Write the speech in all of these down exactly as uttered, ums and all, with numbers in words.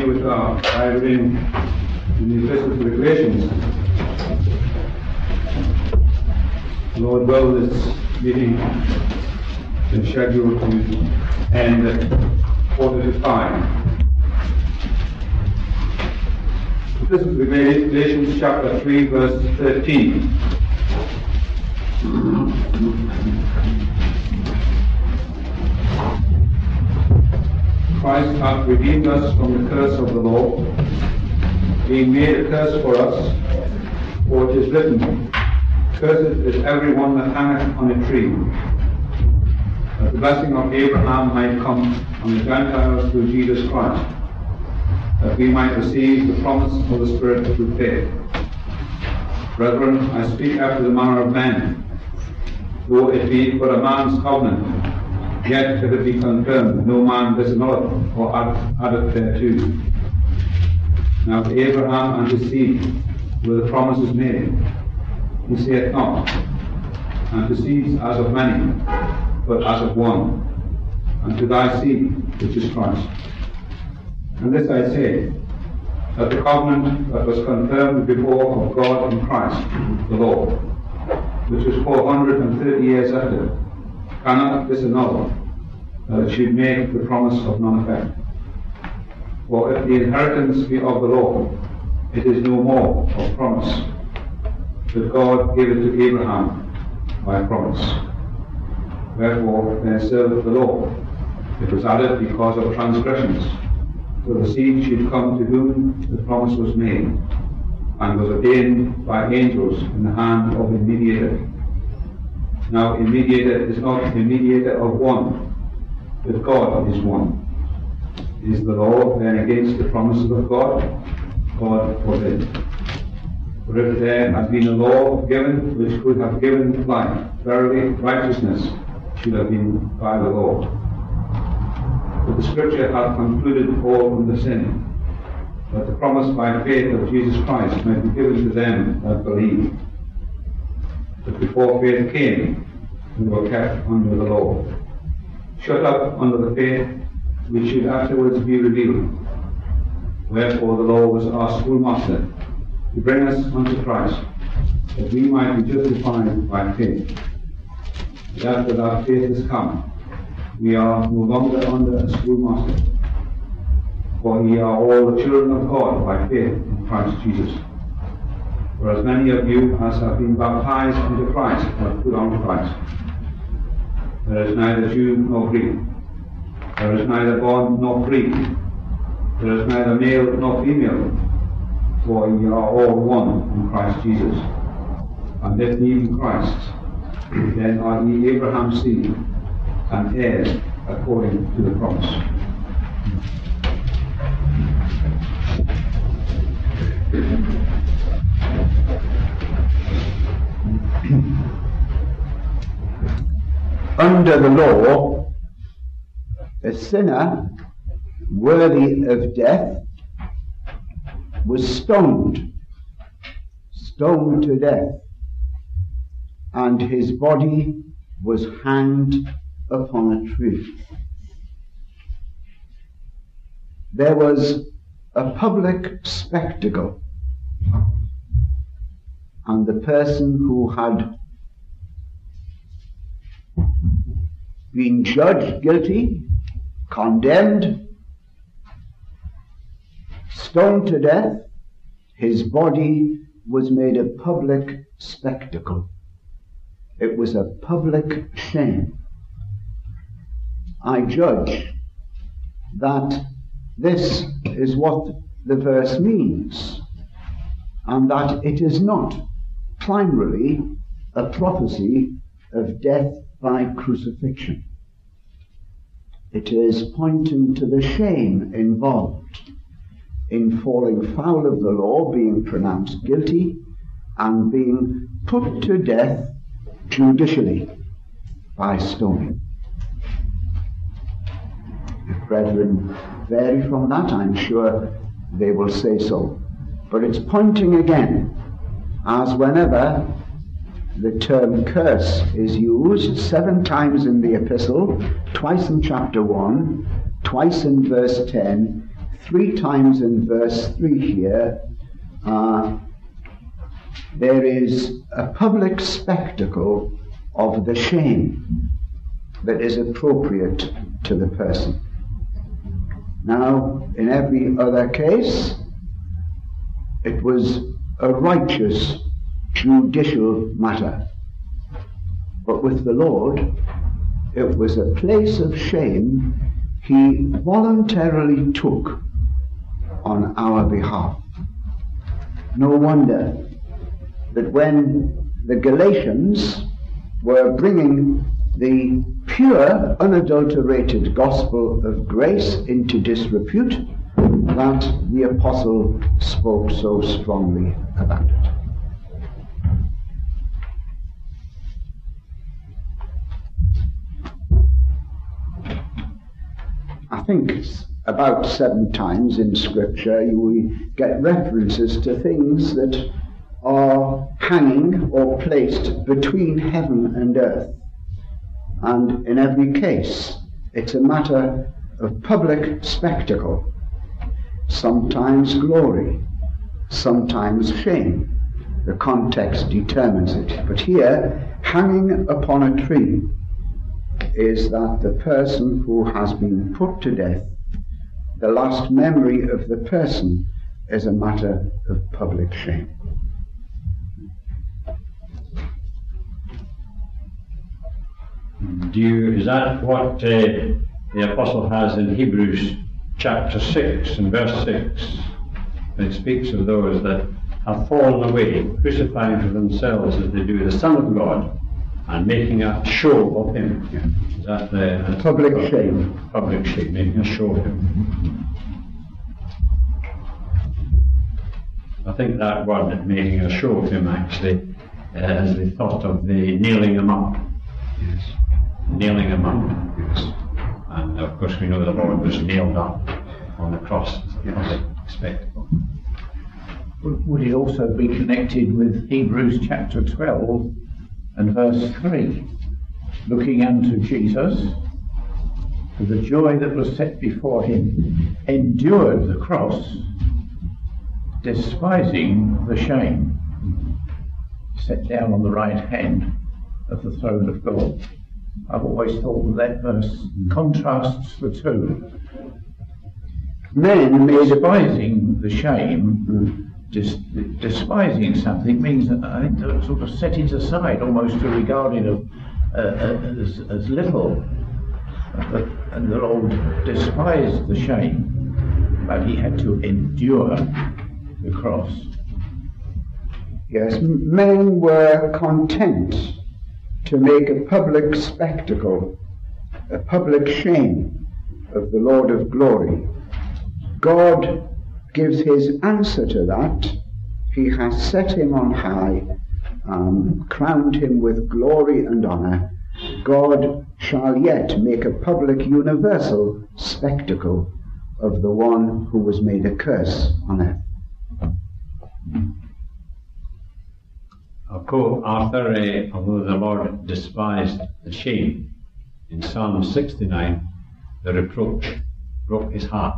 continue with our Bible reading in the Epistle to the Galatians. Lord will, this meeting is scheduled to end at quarter to five. Epistle to the Galatians, chapter three, verse thirteen. Christ hath redeemed us from the curse of the law, being made a curse for us, for it is written, Cursed is every one that hangeth on a tree, that the blessing of Abraham might come on the Gentiles through Jesus Christ, that we might receive the promise of the Spirit through faith. Brethren, I speak after the manner of men, though it be but a man's covenant, yet if it be confirmed, no man disannulleth or addeth thereto. Now to Abraham and his seed were the promises made. He saith not, and to seeds as of many, but as of one, and to thy seed, which is Christ. And this I say, that the covenant that was confirmed before of God in Christ, the law, which was four hundred and thirty years after, cannot disannul, that it should make the promise of none effect. For if the inheritance be of the law, it is no more of promise, but God gave it to Abraham by promise. Wherefore then serveth the law. It was added because of transgressions, so the seed should come to whom the promise was made, and was ordained by angels in the hand of a mediator. Now a mediator is not a mediator of one, but God is one. Is the law then against the promises of God? God forbid. For if there had been a law given which could have given life, verily righteousness should have been by the law. But the Scripture hath concluded all under sin, that the promise by faith of Jesus Christ might be given to them that believe. But before faith came, we were kept under the law, shut up under the faith which should afterwards be revealed. Wherefore the law was our schoolmaster, to bring us unto Christ, that we might be justified by faith. But after that faith is come, we are no longer under a schoolmaster, for ye are all the children of God by faith in Christ Jesus. For as many of you as have been baptized into Christ have put on Christ. There is neither Jew nor Greek, there is neither bond nor free, there is neither male nor female, for ye are all one in Christ Jesus. And if ye in Christ, then are ye Abraham's seed, and heirs according to the promise. Under the law, a sinner worthy of death was stoned, stoned to death, and his body was hanged upon a tree. There was a public spectacle, and the person who had been judged guilty, condemned, stoned to death, his body was made a public spectacle. It was a public shame. I judge that this is what the verse means, and that it is not primarily a prophecy of death by crucifixion. It is pointing to the shame involved in falling foul of the law, being pronounced guilty, and being put to death judicially by stoning. If brethren vary from that, I'm sure they will say so. But it's pointing again, as whenever the term curse is used seven times in the epistle, twice in chapter one, twice in verse ten, three times in verse three here, uh, there is a public spectacle of the shame that is appropriate to the person. Now, in every other case, it was a righteous judicial matter. But with the Lord, it was a place of shame he voluntarily took on our behalf. No wonder that when the Galatians were bringing the pure, unadulterated gospel of grace into disrepute, that the apostle spoke so strongly about it. I think about seven times in Scripture we get references to things that are hanging or placed between heaven and earth. And in every case, it's a matter of public spectacle, sometimes glory, sometimes shame. The context determines it. But here, hanging upon a tree, is that the person who has been put to death, the last memory of the person is a matter of public shame. Do you, is that what uh, the apostle has in Hebrews chapter six and verse six? It speaks of those that have fallen away, crucifying for themselves as they do the Son of God, and making a show of him. Is that the public uh, shame? Public shame, making a show of him. I think that word, making a show of him, actually, uh, as they thought of the nailing him up. Yes. Nailing him up. Yes. And of course we know the Lord was nailed up on the cross as a public spectacle. Would it also be connected with Hebrews chapter twelve and verse three? Looking unto Jesus, for the joy that was set before him, endured the cross, despising the shame, sat down on the right hand of the throne of God. I've always thought that that verse contrasts the two. Men made despising the shame, mm. dis- despising something means that I think to sort of set it aside, almost to regard it of, uh, as, as little. But, and the Lord despised the shame, but he had to endure the cross. Yes, men were content to make a public spectacle, a public shame of the Lord of glory. God gives his answer to that. He has set him on high, um, crowned him with glory and honor. God shall yet make a public universal spectacle of the one who was made a curse on earth. I'll quote Arthur, uh, although the Lord despised the shame, in Psalm sixty-nine, the reproach broke his heart.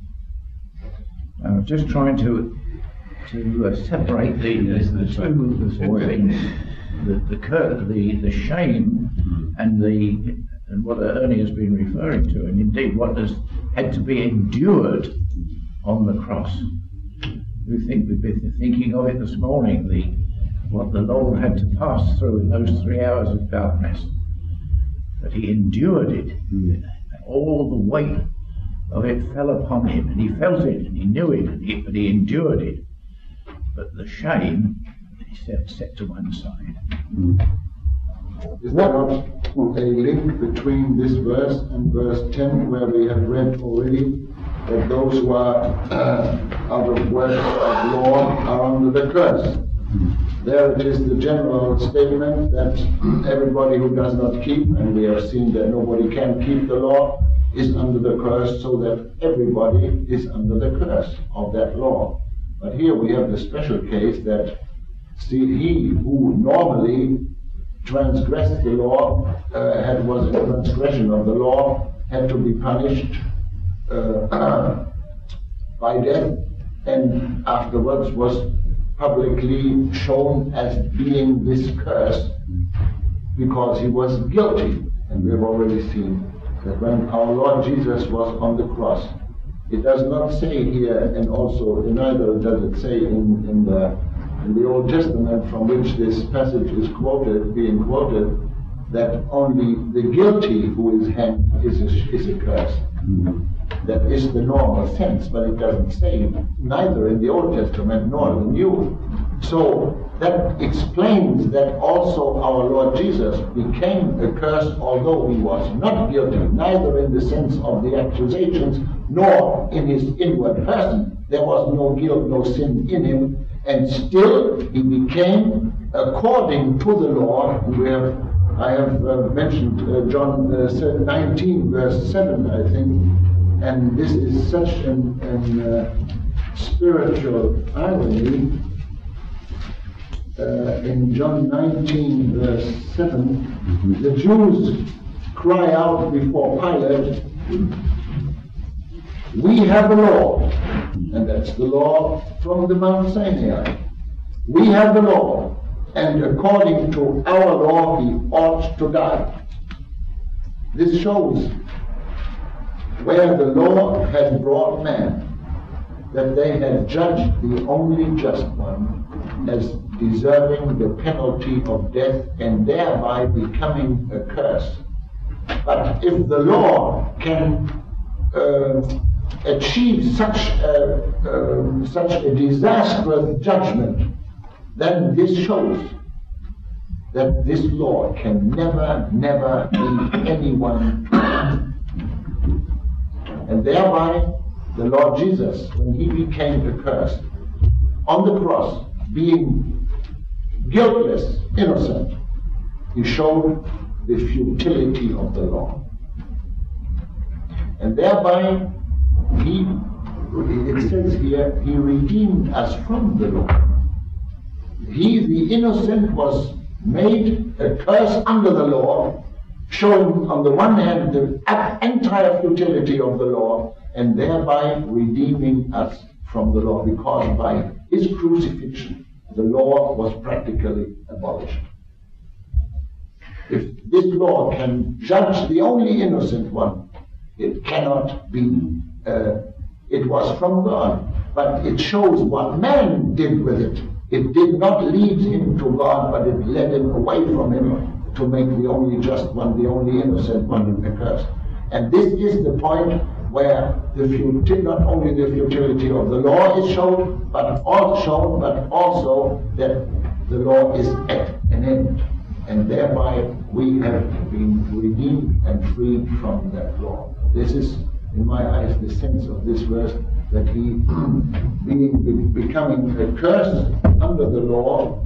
I'm just trying to to uh, separate the, the, the two, the two things, the the, cur- the the shame mm. and the and what Ernie has been referring to, and indeed what has had to be endured on the cross. We think we've been thinking of it this morning, the what the Lord had to pass through in those three hours of darkness, that he endured it. Mm. All the weight of it fell upon him, and he felt it, and he knew it, and he, but he endured it. But the shame, he set, set to one side. Mm. Is there not a link between this verse and verse ten, where we have read already that those who are uh, out of works of law are under the curse? There it is the general statement that everybody who does not keep, and we have seen that nobody can keep the law, is under the curse, so that everybody is under the curse of that law. But here we have the special case that see, he who normally transgressed the law, uh, had was in transgression of the law, had to be punished uh, by death, and afterwards was publicly shown as being this curse because he was guilty. And we have already seen that when our Lord Jesus was on the cross, it does not say here, and also neither does it say in, in the in the Old Testament from which this passage is quoted, being quoted, that only the guilty who is hanged is a, is a curse. Mm-hmm. That is the normal sense, but it doesn't say neither in the Old Testament nor the New. So that explains that also our Lord Jesus became a curse, although he was not guilty, neither in the sense of the accusations nor in his inward person. There was no guilt, no sin in him, and still he became according to the law. We have, I have uh, mentioned uh, John uh, nineteen, verse seven, I think. And this is such an, an uh, spiritual irony. Uh, in John nineteen, verse seven, mm-hmm. the Jews cry out before Pilate, "We have a law," and that's the law from the Mount Sinai. "We have the law, and according to our law he ought to die." This shows where the law had brought man, that they had judged the only just one as deserving the penalty of death and thereby becoming a curse. But if the law can uh, achieve such a, uh, such a disastrous judgment, then this shows that this law can never, never lead anyone. And thereby, the Lord Jesus, when he became a curse on the cross, being guiltless, innocent, he showed the futility of the law. And thereby, he, it says here, he redeemed us from the law. He, the innocent, was made a curse under the law, showing on the one hand the entire futility of the law, and thereby redeeming us from the law, because by his crucifixion the law was practically abolished. If this law can judge the only innocent one, it cannot be, uh, it was from God, but it shows what man did with it. It did not lead him to God, but it led him away from him to make the only just one, the only innocent one, a curse. And this is the point where the futility, not only the futility of the law is shown, but also shown, but also that the law is at an end, and thereby we have been redeemed and freed from that law. This is, in my eyes, the sense of this verse, that he, being becoming a curse under the law,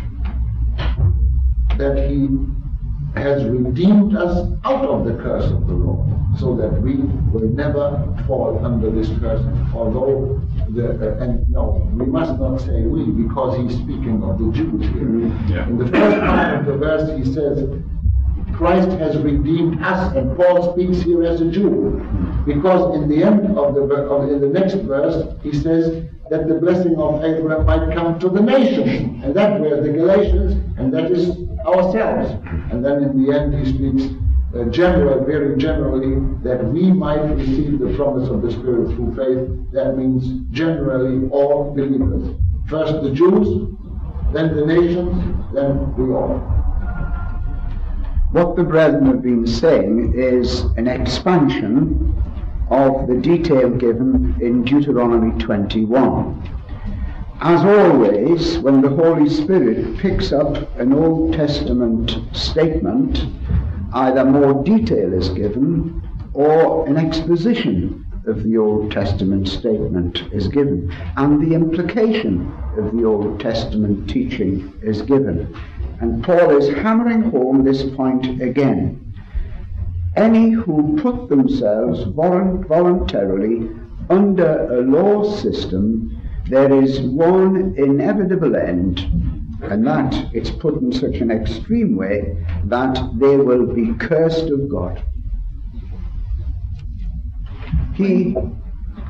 that he has redeemed us out of the curse of the law, so that we will never fall under this curse. Although, the, uh, and no, we must not say we, because he's speaking of the Jews here. Yeah. In the first part of the verse, he says, Christ has redeemed us, and Paul speaks here as a Jew, because in the end of the of, in the next verse, he says that the blessing of Abraham might come to the nations, and that were the Galatians, and that is ourselves. And then in the end, he speaks uh, general, very generally, that we might receive the promise of the Spirit through faith. That means generally all believers. First the Jews, then the nations, then we all. What the brethren have been saying is an expansion of the detail given in Deuteronomy twenty-one. As always, when the Holy Spirit picks up an Old Testament statement, either more detail is given or an exposition of the Old Testament statement is given, and the implication of the Old Testament teaching is given. And Paul is hammering home this point again. Any who put themselves voluntarily under a law system, there is one inevitable end, and that it's put in such an extreme way that they will be cursed of God. He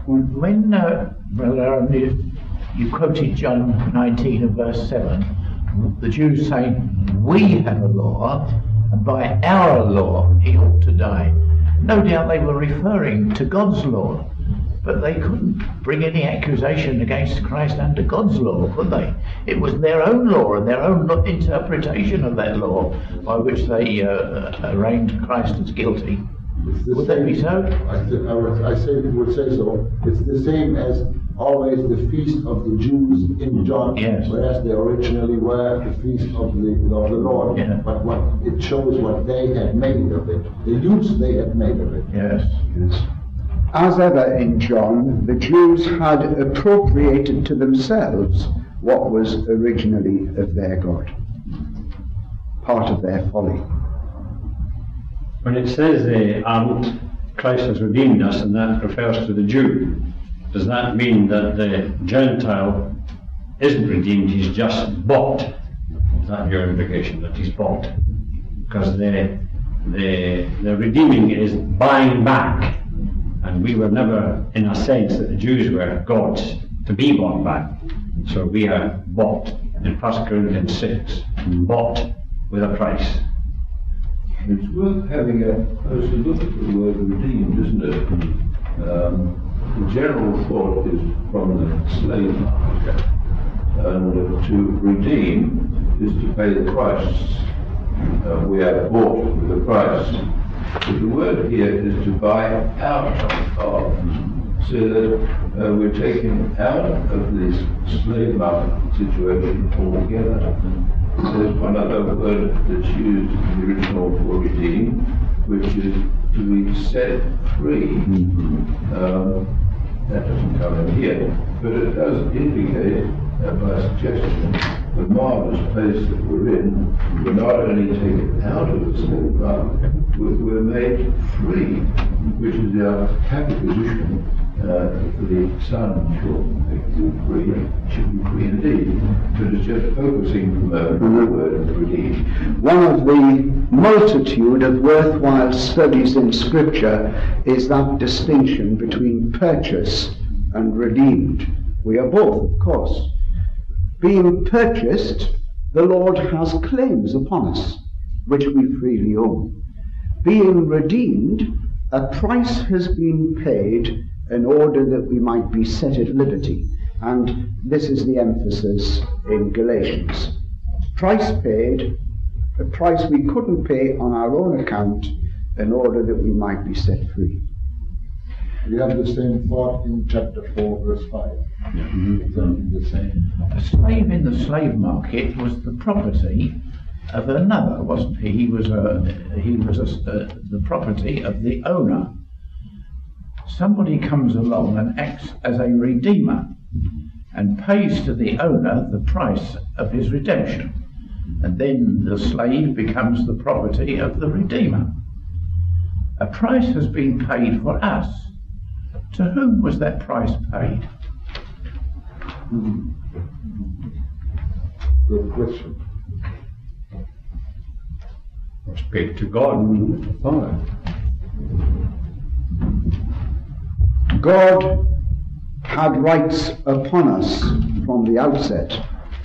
When, uh, Brother Aaron, you, you quoted John nineteen and verse seven, the Jews saying, we have a law, and by our law he ought to die. No doubt they were referring to God's law, but they couldn't bring any accusation against Christ under God's law, could they? It was their own law and their own interpretation of that law by which they uh, arraigned Christ as guilty. Would that be so? I, th- I, would, I say, would say so. It's the same as always the feast of the Jews in John, yes. Whereas they originally were the feast of the of the Lord. Yeah. But what it shows what they had made of it, the use they had made of it. Yes. Yes. As ever in John, the Jews had appropriated to themselves what was originally of their God, part of their folly. When it says uh, and Christ has redeemed us, and that refers to the Jew, does that mean that the Gentile isn't redeemed, he's just bought? Is that your implication, that he's bought? Because the, the, the redeeming is buying back, and we were never, in a sense, that the Jews were gods to be bought back. So we are bought in First Corinthians six, bought with a price. It's worth having a closer look at the word redeemed, isn't it? Um, the general thought is from the slave market, and uh, to redeem is to pay the price. Uh, we are bought with a price. But the word here is to buy out of, so that uh, we're taken out of this slave market situation altogether. There's one other word that's used in the original for redeem, which is to be set free. Um, that doesn't come in here, but it does indicate, uh, by suggestion, the marvelous place that we're in. We're not only taken out of the slave market, we're, we're made free, which is our happy position. Uh, for the Son shall make you free, should be free indeed. But it's just focusing from uh, the word redeem. One of the multitude of worthwhile studies in Scripture is that distinction between purchase and redeemed. We are both, of course. Being purchased, the Lord has claims upon us, which we freely own. Being redeemed, a price has been paid in order that we might be set at liberty. And this is the emphasis in Galatians. Price paid, a price we couldn't pay on our own account, in order that we might be set free. We have the same thought in chapter four, verse five. Yeah. Mm-hmm. Exactly the same. A slave in the slave market was the property of another, wasn't he? He was a, he was a, uh, the property of the owner. Somebody comes along and acts as a redeemer and pays to the owner the price of his redemption, and then the slave becomes the property of the redeemer. A price has been paid for us. To whom was that price paid? Hmm. Good question. It was paid to God, the Father. God had rights upon us from the outset.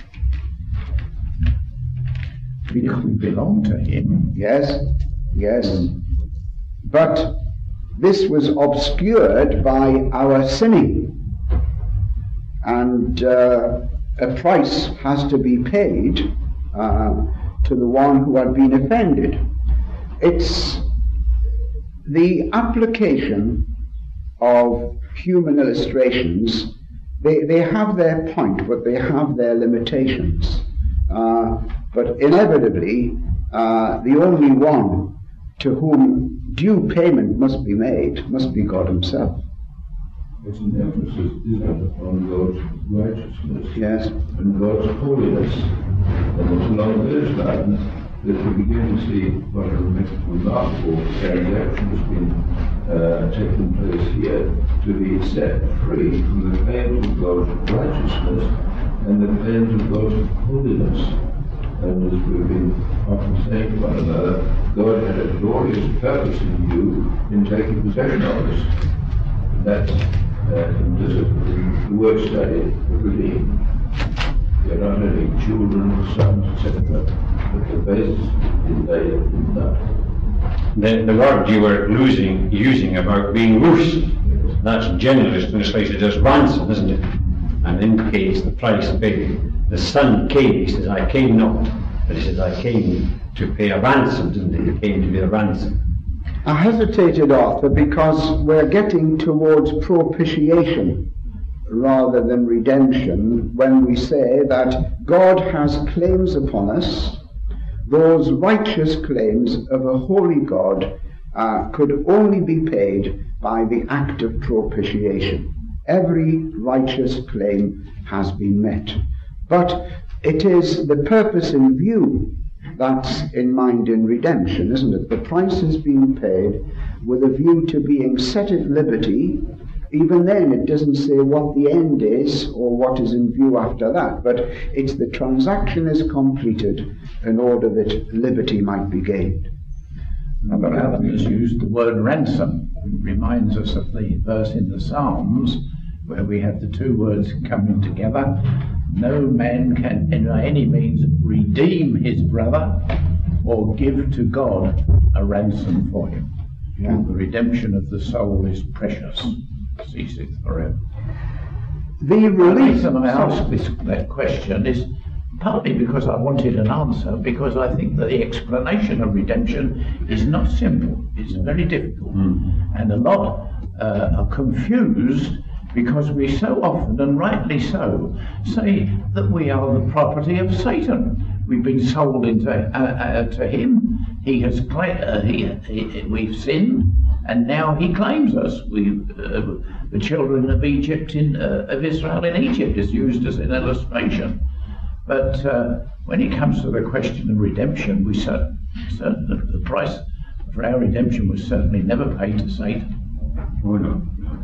Because we belong to him. Yes, yes. But this was obscured by our sinning. And uh, a price has to be paid uh, to the one who had been offended. It's the application of human illustrations. They, they have their point, but they have their limitations. Uh, but inevitably, uh, the only one to whom due payment must be made must be God himself. It's an emphasis, isn't it, on God's righteousness Yes. and God's holiness. And it's along those lines that we begin to see what a remarkable transaction has been uh, taking place here, to be set free from the claims of God's righteousness and the claims of God's holiness. And as we've been often saying to one another, God had a glorious purpose in you in taking possession of us. That's uh, in this, in the word study of redeem. We're not only children, sons, et cetera, but the basis is laid in that. The, the word you were losing, using about being loose, that's generally translated as ransom, isn't it? And indicates the price paid. The Son came, he says, I came not, but he says, I came to pay a ransom, didn't he? He came to be a ransom. I hesitated, Arthur, because we're getting towards propitiation rather than redemption when we say that God has claims upon us. Those righteous claims of a holy God uh, could only be paid by the act of propitiation. Every righteous claim has been met. But it is the purpose in view that's in mind in redemption, isn't it? The price is being paid with a view to being set at liberty. Even then, it doesn't say what the end is or what is in view after that, but it's the transaction is completed in order that liberty might be gained. Brother Alan has used the word ransom. It reminds us of the verse in the Psalms where we have the two words coming together. No man can in any means redeem his brother or give to God a ransom for him. Yeah. The redemption of the soul is precious, ceaseth forever. The The release. reason I asked this, that question is partly because I wanted an answer, because I think that the explanation of redemption is not simple. It's very difficult. Mm. And a lot uh, are confused because we so often, and rightly so, say that we are the property of Satan. We've been sold into uh, uh, to him. He has cla- uh, he, he, we've sinned, and now he claims us. We, uh, the children of Egypt, in, uh, of Israel in Egypt, is used as an illustration. But uh, when it comes to the question of redemption, we certain, certain the, the price for our redemption was certainly never paid to Satan. Oh no.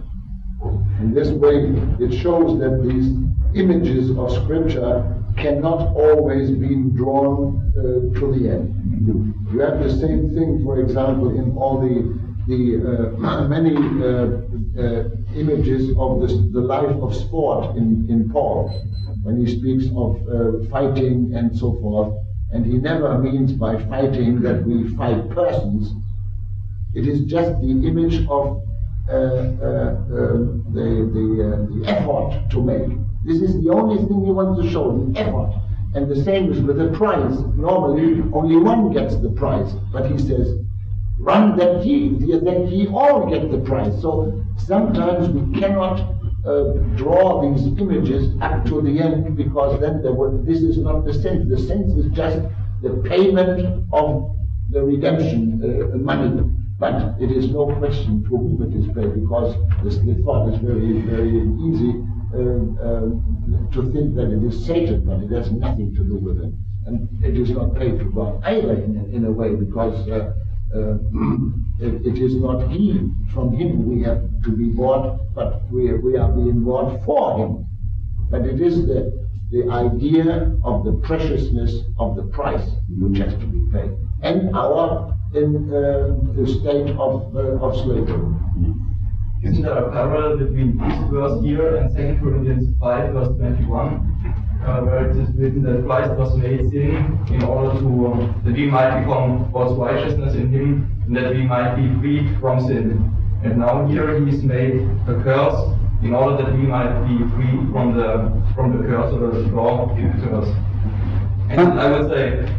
In this way, it shows that these images of Scripture cannot always be drawn uh, to the end. You have the same thing, for example, in all the the uh, many uh, uh, images of this, the life of sport in, in Paul, when he speaks of uh, fighting and so forth. And he never means by fighting that we fight persons. It is just the image of uh, uh, uh, the, the, uh, the effort to make. This is the only thing he wants to show, the effort. And the same is with the prize. Normally, only one gets the prize. But he says, run that ye, that ye all get the prize. So sometimes we cannot uh, draw these images up to the end, because then there were, this is not the sense. The sense is just the payment of the redemption uh, money. But it is no question to whom it is paid, because this, the thought is very, very easy uh, uh, to think that it is Satan money. It has nothing to do with it. And it is not paid to God either in a, in a way, because uh, uh, it, it is not he, from him we have to be bought, but we, we are being bought for him. But it is the, the idea of the preciousness of the price which has to be paid. And our in uh, the state of, uh, of slavery. Isn't there a parallel between this verse here and Second Corinthians five, verse twenty-one, uh, where it is written that Christ was made sin in order to um, that we might become God's righteousness in Him, and that we might be freed from sin. And now here He is made a curse in order that we might be free from the from the curse or the law given to us. And I would say,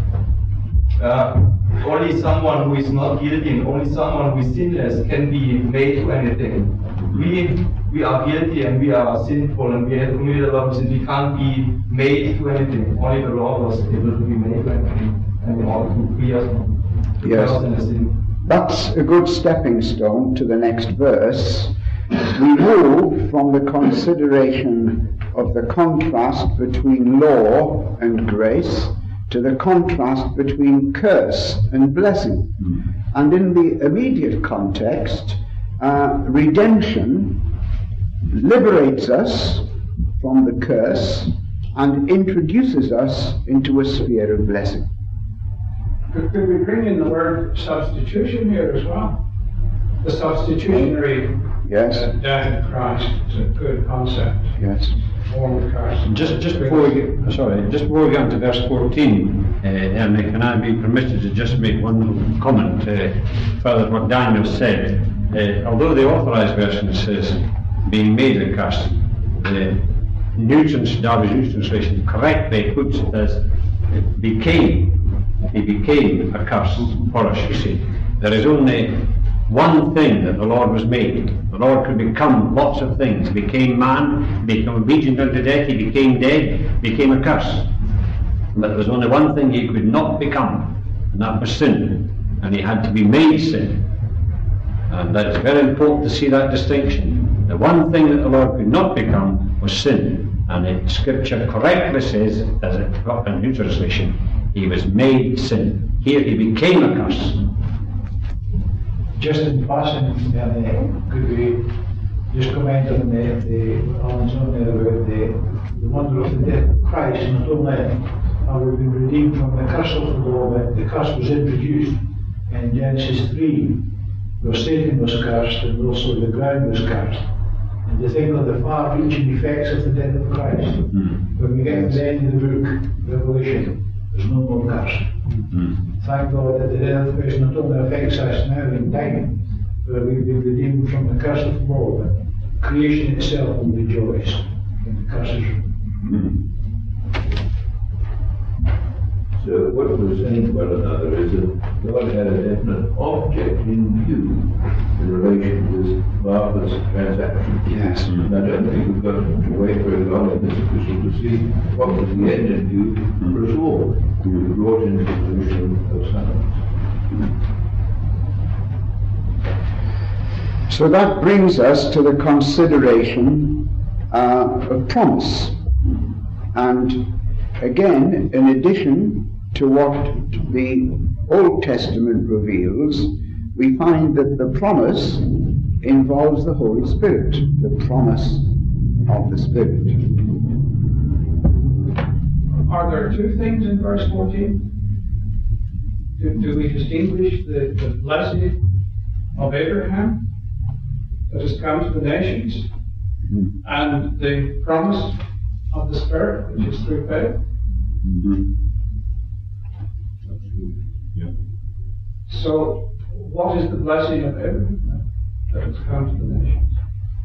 uh, only someone who is not guilty and only someone who is sinless can be made to anything. We we are guilty and we are sinful and we have committed a lot of sin. We can't be made to anything. Only the Lord was able to be made to anything, and in order to free us from the Yes. curse and the sin. That's a good stepping stone to the next verse. We move from the consideration of the contrast between law and grace to the contrast between curse and blessing. Mm. And in the immediate context, uh, redemption liberates us from the curse and introduces us into a sphere of blessing. Could, could we bring in the word substitution here as well? The substitutionary Yes. The death of Christ is a good concept. Yes. Form of Christ. Just, just before we get, sorry, just before we get on to verse fourteen, uh, Ernie, can I be permitted to just make one little comment uh, further what Daniel said? Uh, although the Authorised Version says being made a curse, the Newton's, Darby Newton's translation correctly puts it as it became, he became a curse for us, you see. There is only one thing that the Lord was made. The Lord could become lots of things. He became man, he became obedient unto death, he became dead, became a curse. But there was only one thing he could not become, and that was sin. And he had to be made sin. And that is very important to see that distinction. The one thing that the Lord could not become was sin. And it, Scripture correctly says, as it got in New Translation, he was made sin. Here he became a curse. Just in passing, uh, could we just comment on the, the Alan's on there about the, the wonder of the death of Christ? Not only have we been redeemed from the curse of the law, but the curse was introduced in Genesis three, where Satan was cursed and also the ground was cursed. And to think of the far-reaching effects of the death of Christ, mm. when we get to the end of the book, Revelation, there's no more curse. Mm-hmm. Thank God that the death of Christ not only affects us now in time, where we've been redeemed from the curse of the law, but creation itself will rejoice when the curse is removed. So what we're saying to one another is that God had a definite object in view in relation to this marvelous transaction. Yes. And I don't think we've got to wait very long in this epistle to see what was the end in view for us all. We were brought into the position of sons. So that brings us to the consideration uh, of promise. And again, in addition to what the Old Testament reveals, we find that the promise involves the Holy Spirit, the promise of the Spirit. Are there two things in verse fourteen? Do, do we distinguish the, the blessing of Abraham that has come to the nations mm-hmm. and the promise of the Spirit, which is through faith? Mm-hmm. Yeah. So, what is the blessing of Abraham that has come to the nations?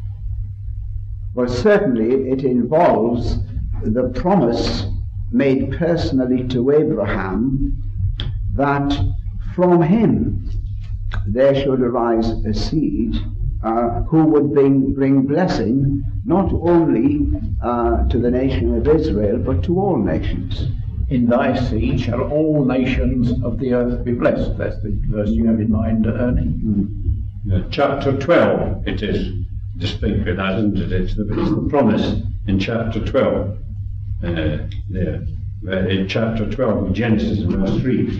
Well, certainly it involves the promise made personally to Abraham that from him there should arise a seed uh, who would bring, bring blessing not only uh, to the nation of Israel but to all nations. In thy seed shall all nations of the earth be blessed. That's the verse you have in mind, Ernie. Mm. Yeah, chapter twelve, it is distinctly that, isn't it? It's the, it's the promise in chapter twelve. Uh, there, in chapter twelve of Genesis, in verse three,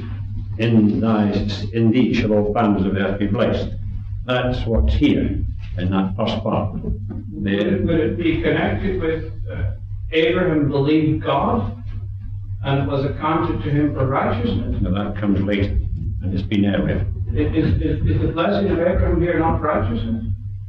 in thy, in thee shall all families of the earth be blessed. That's what's here in that first part. The, would, it, would it be connected with uh, Abraham believed God and was accounted to him for righteousness? No, that comes later, and it's been earlier. Is, is, is the blessing of Abraham here not righteousness?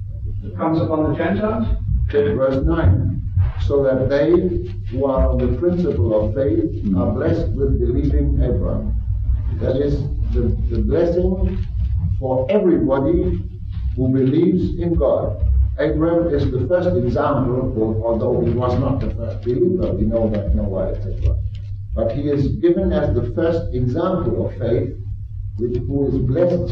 It comes upon the Gentiles? Verse nine. So that they who are on the principle of faith mm. are blessed with believing Abraham. That is the, the blessing for everybody who believes in God. Abraham is the first example, although he was not the first believer, we know that, Noah, et cetera. But he is given as the first example of faith, which, who is blessed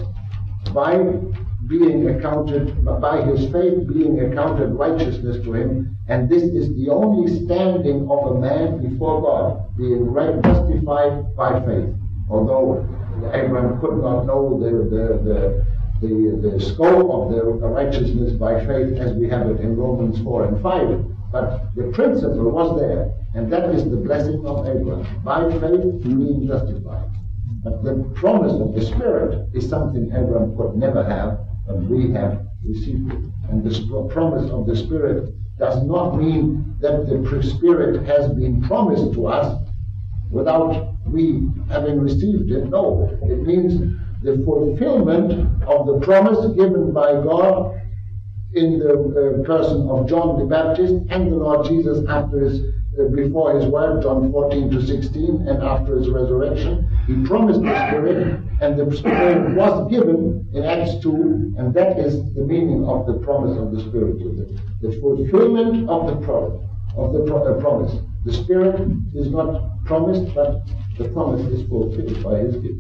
by being accounted, by his faith being accounted righteousness to him, and this is the only standing of a man before God, being right, justified by faith. Although Abraham could not know the the the the, the scope of the righteousness by faith as we have it in Romans four and five, but the principle was there, and that is the blessing of Abraham, by faith being justified. But the promise of the Spirit is something Abraham could never have, but we have received it. And the promise of the Spirit does not mean that the Spirit has been promised to us without we having received it. No, it means the fulfillment of the promise given by God in the uh, person of John the Baptist and the Lord Jesus after his, uh, before his word, John fourteen to sixteen, and after his resurrection. He promised the Spirit, and the Spirit was given in Acts two, and that is the meaning of the promise of the Spirit, the, the fulfillment of the promise. Of the pro- uh, promise. The Spirit is not promised, but the promise is fulfilled by his gift.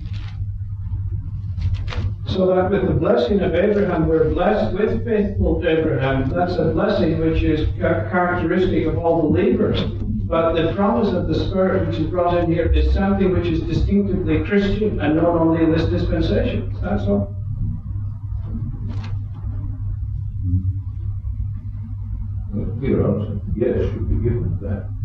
So that with the blessing of Abraham, we're blessed with faithful Abraham. That's a blessing which is ca- characteristic of all believers. But the promise of the Spirit, which is brought in here, is something which is distinctively Christian and not only in this dispensation. That's all. A clear answer, yes, should be given to that.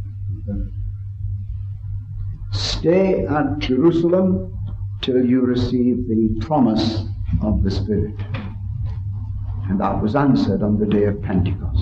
Stay at Jerusalem till you receive the promise of the Spirit. And that was answered on the day of Pentecost.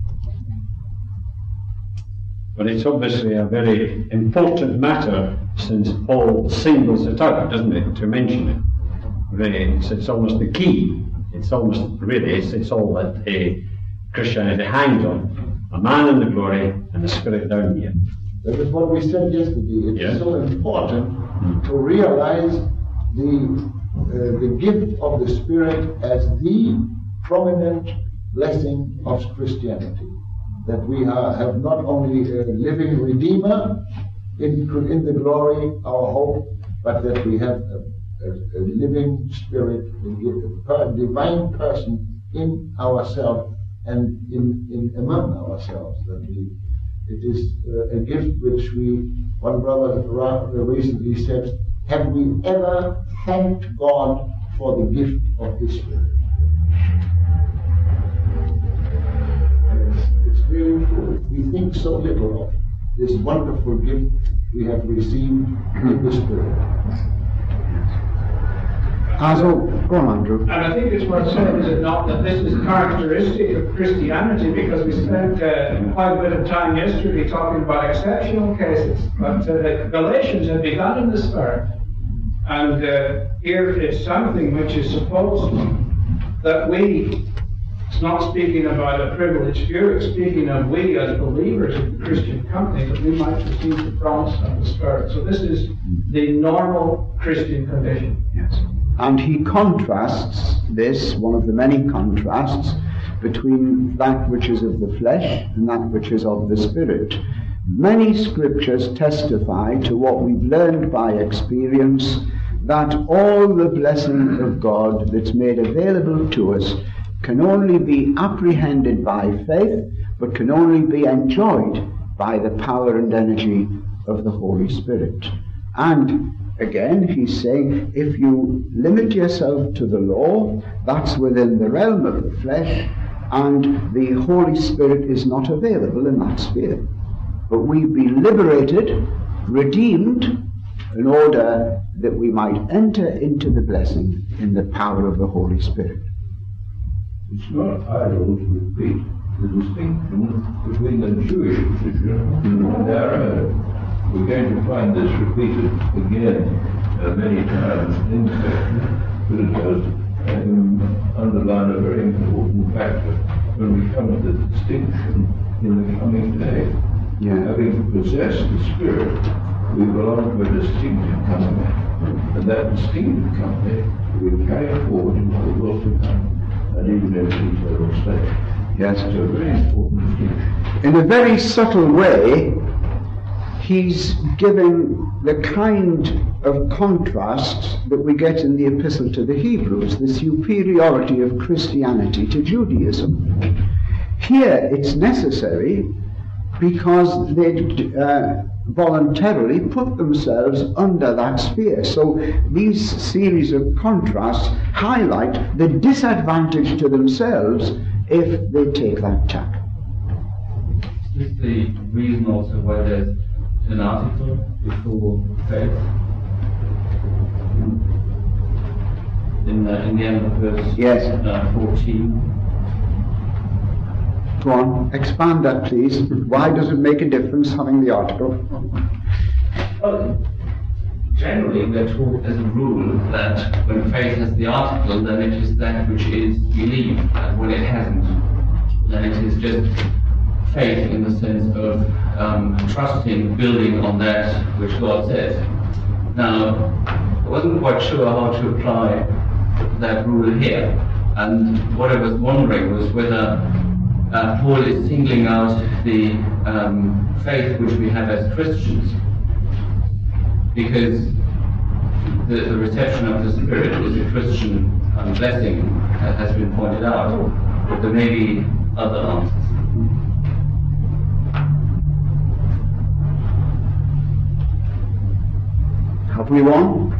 But it's obviously a very important matter, since Paul singles it out, doesn't it, to mention it. Really, it's, it's almost the key. It's almost, really, it's, it's all that uh, Christianity hangs on. A man in the glory and the Spirit down here. That is what we said yesterday. It's yes. so important mm. to realize the, uh, the gift of the Spirit as the prominent blessing of Christianity. That we are, have not only a living Redeemer in, in the glory, our hope, but that we have a, a, a living Spirit, a divine person in ourselves and in, in among ourselves. That we, it is uh, a gift which we, one brother recently said, have we ever thanked God for the gift of His Spirit? Really true. We think so little of this wonderful gift we have received in the Spirit. Also, go on, Andrew. And I think it's worth saying, is it not, that this is characteristic of Christianity, because we spent uh, quite a bit of time yesterday talking about exceptional cases. But uh, Galatians had begun in the Spirit. And uh, here is something which is supposed that we, it's not speaking about a privileged few, it's speaking of we as believers of the Christian company, that we might receive the promise of the Spirit. So this is the normal Christian condition. Yes. And he contrasts this, one of the many contrasts, between that which is of the flesh and that which is of the Spirit. Many scriptures testify to what we've learned by experience, that all the blessing of God that's made available to us can only be apprehended by faith, but can only be enjoyed by the power and energy of the Holy Spirit. And again, he's saying, if you limit yourself to the law, that's within the realm of the flesh, and the Holy Spirit is not available in that sphere. But we've been liberated, redeemed, in order that we might enter into the blessing in the power of the Holy Spirit. It's not idle to repeat the distinction between the Jewish position and our own. We're going to find this repeated again uh, many times in the section, but it does um, underline a very important factor when we come to the distinction in the coming day. Yeah. Having possessed the Spirit, we belong to a distinctive company, and that distinctive company we carry forward into the world to come, and even in the eternal state. Yes. It's a very important distinction. In a very subtle way, he's giving the kind of contrast that we get in the Epistle to the Hebrews, the superiority of Christianity to Judaism. Here it's necessary because they uh, voluntarily put themselves under that sphere. So these series of contrasts highlight the disadvantage to themselves if they take that tack. Is the reason also why there's an article before faith? In the, in the end of verse Yes. uh, fourteen. Go on, expand that please. Why does it make a difference having the article? Oh, generally we're taught as a rule that when faith has the article, then it is that which is believed, and when it hasn't, then it is just faith in the sense of um, trusting, building on that which God says. Now, I wasn't quite sure how to apply that rule here, and what I was wondering was whether uh, Paul is singling out the um, faith which we have as Christians, because the, the reception of the Spirit is a Christian um, blessing, as has been pointed out, but there may be other answers. Have we one?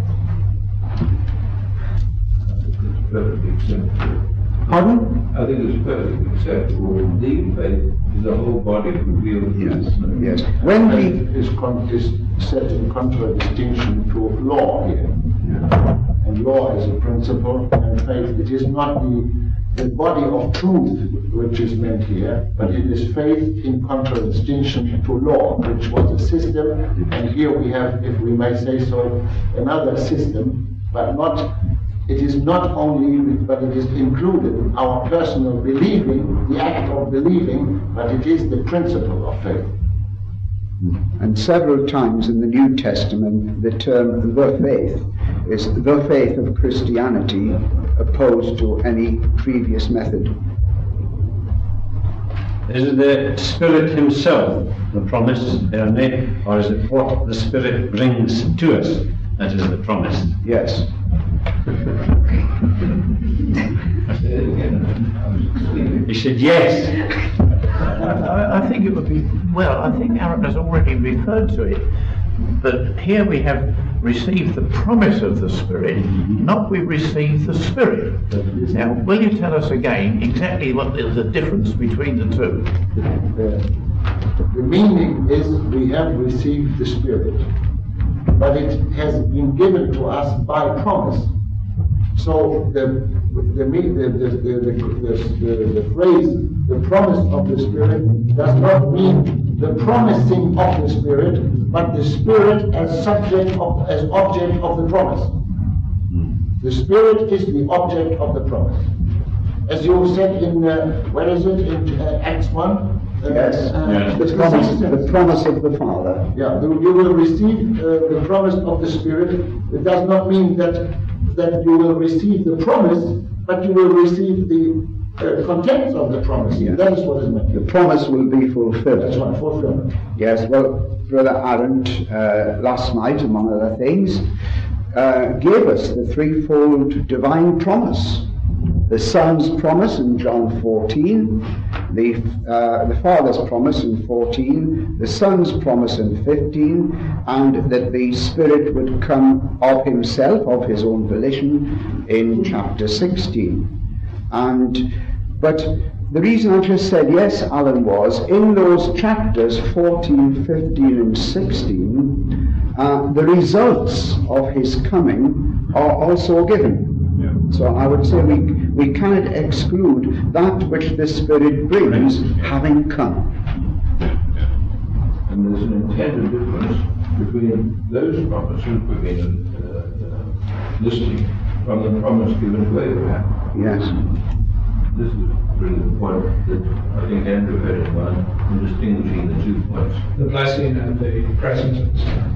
Perfectly acceptable. Pardon? I think it's perfectly acceptable. Indeed, faith is a whole body of revealed Yes, truth. yes. When we is, con- is set in contradistinction to law here. And law is a principle, and faith, it is not the, the body of truth which is meant here, but it is faith in contradistinction to law, which was a system, and here we have, if we may say so, another system, but not, it is not only, but it is included our personal believing, the act of believing, but it is the principle of faith. And several times in the New Testament, the term the faith is the faith of Christianity opposed to any previous method. Is it the Spirit Himself, the promise, Ernie, or is it what the Spirit brings to us that is the promise? Yes. He said yes. I, I think it would be, well, I think Aaron has already referred to it, but here we have received the promise of the Spirit, not we receive the Spirit. Now, will you tell us again exactly what is the difference between the two? The, the meaning is we have received the Spirit, but it has been given to us by promise. So the the, the, the, the, the, the, the phrase, the promise of the Spirit, does not mean the promising of the Spirit, but the Spirit as subject of, as object of the promise. The Spirit is the object of the promise. As you said in, uh, where is it, in uh, Acts one? Uh, Yes, uh, yes. The, promise, the promise of the Father. Yeah, the, you will receive uh, the promise of the Spirit. It does not mean that that you will receive the promise, but you will receive the uh, contents of the promise. Yeah. That is what is meant. The promise will be fulfilled. That's right, fulfillment. Yes, well, Brother Arendt, uh, last night, among other things, uh, gave us the threefold divine promise. The Son's promise in John fourteen, the, uh, the Father's promise in fourteen, the Son's promise in fifteen, and that the Spirit would come of Himself, of His own volition, in chapter sixteen. And, but the reason I just said yes, Alan, was in those chapters fourteen, fifteen, and sixteen, uh, the results of His coming are also given. So I would say we, we cannot exclude that which the Spirit brings having come. And there's an intended difference between those promises we've been uh, uh, listening from the promise given to Abraham. Yes. This is really the point that I think Andrew had in mind in distinguishing the two points. The blessing and the presence of the Spirit.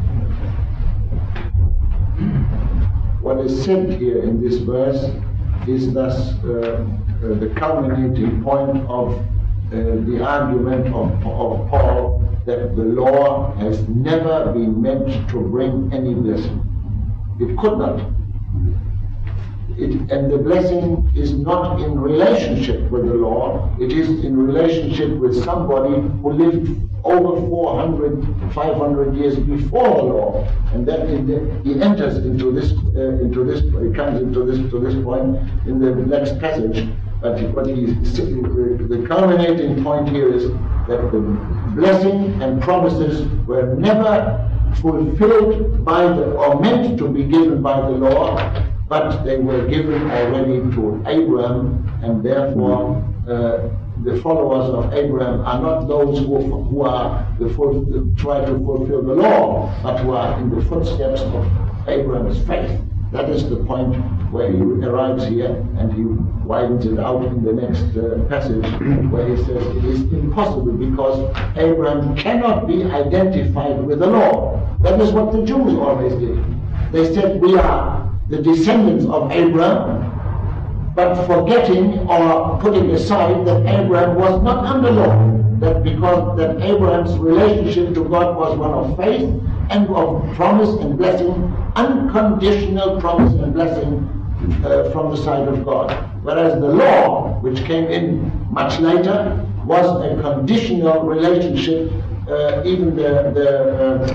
What is said here in this verse is thus uh, uh, the culminating point of uh, the argument of, of Paul that the law has never been meant to bring any blessing. It could not. It, and the blessing is not in relationship with the law, it is in relationship with somebody who lived over four hundred, five hundred years before the law, and then the, he enters into this, uh, into this, he comes into this, to this point in the next passage. But what he, the, the culminating point here is that the blessing and promises were never fulfilled by the, or meant to be given by the law, but they were given already to Abraham, and therefore uh, the followers of Abraham are not those who, who are the full, try to fulfill the law, but who are in the footsteps of Abraham's faith. That is the point where he arrives here, and he widens it out in the next uh, passage, where he says it is impossible because Abraham cannot be identified with the law. That is what the Jews always did. They said, we are the descendants of Abraham, but forgetting or putting aside that Abraham was not under law. That because that Abraham's relationship to God was one of faith and of promise and blessing, unconditional promise and blessing uh, from the side of God. Whereas the law, which came in much later, was a conditional relationship. Uh, even the, the uh,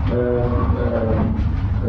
uh,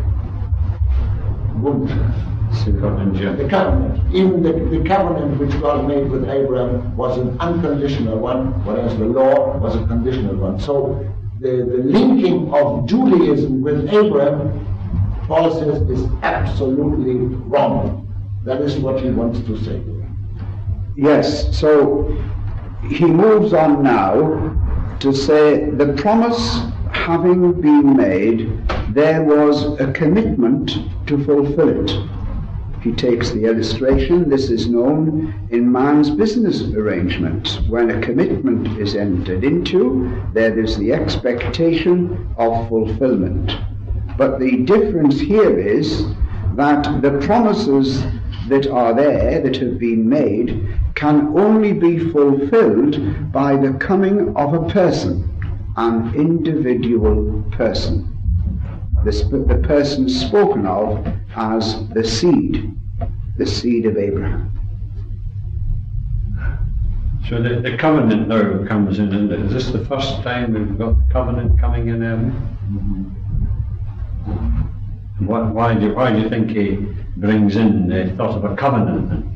uh, uh, the covenant, even the, the covenant which God made with Abraham was an unconditional one, whereas the law was a conditional one. So the, the linking of Judaism with Abraham, Paul says, is absolutely wrong. That is what he wants to say. Yes, so he moves on now to say the promise having been made, there was a commitment to fulfill it. He takes the illustration, this is known in man's business arrangement. When a commitment is entered into, there is the expectation of fulfillment. But the difference here is that the promises that are there, that have been made, can only be fulfilled by the coming of a person, an individual person. The, the person spoken of as the seed, the seed of Abraham. So the, the covenant now comes in, and is this the first time we've got the covenant coming in there? Mm-hmm. Why, why, do, why do you think he brings in the thought of a covenant then?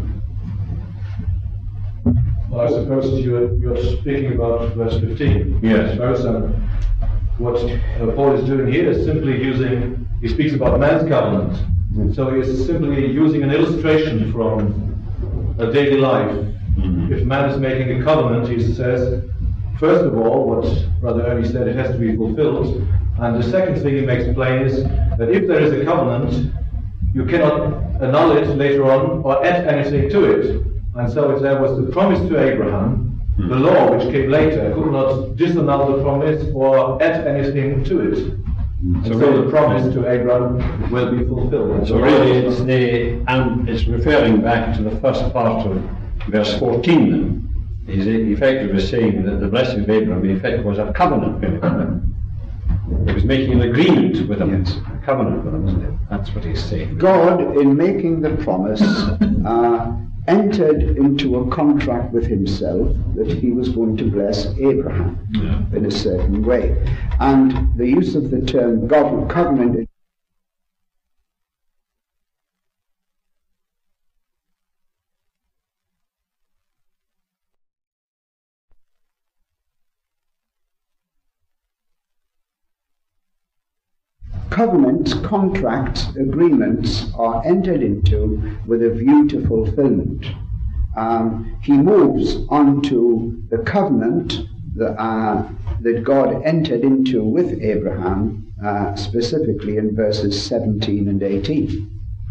Well, I suppose you're, you're speaking about verse fifteen. Yes. Verse, um, what uh, Paul is doing here is simply using, he speaks about man's covenant. Mm. So he is simply using an illustration from a daily life. Mm-hmm. If man is making a covenant, he says, first of all, what Brother Ernie said, it has to be fulfilled. And the second thing he makes plain is that if there is a covenant, you cannot annul it later on or add anything to it. And so if there was the promise to Abraham, mm. the law which came later could not disannul the promise or add anything to it. Mm. So, so really the promise to Abraham will be fulfilled. So really it's the, and it's referring back to the first part of verse fourteen then. He's effectively saying that the blessing of Abraham in effect was a covenant with him. He was making an agreement with him, yes. A covenant with him. That's what he's saying. God, in making the promise, uh, entered into a contract with himself that he was going to bless Abraham yeah. in a certain way. And the use of the term God, covenant Covenants, contracts, agreements are entered into with a view to fulfillment. Um, he moves on to the covenant that, uh, that God entered into with Abraham, uh, specifically in verses seventeen and eighteen.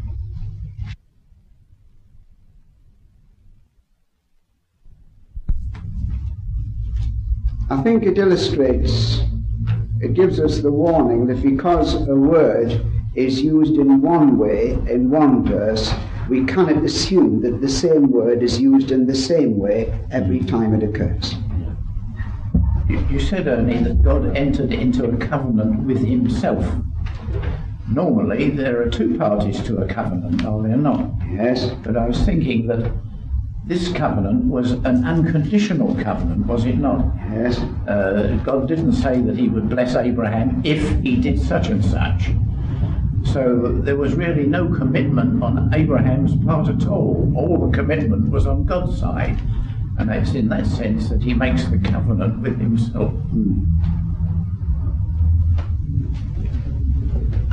I think it illustrates, it gives us the warning that because a word is used in one way, in one verse, we cannot assume that the same word is used in the same way every time it occurs. You, you said, Ernie, that God entered into a covenant with himself. Normally, there are two parties to a covenant, are there not? Yes. But I was thinking that this covenant was an unconditional covenant, was it not? Yes. Uh, God didn't say that he would bless Abraham if he did such and such. So there was really no commitment on Abraham's part at all. All the commitment was on God's side. And it's in that sense that he makes the covenant with himself. Hmm.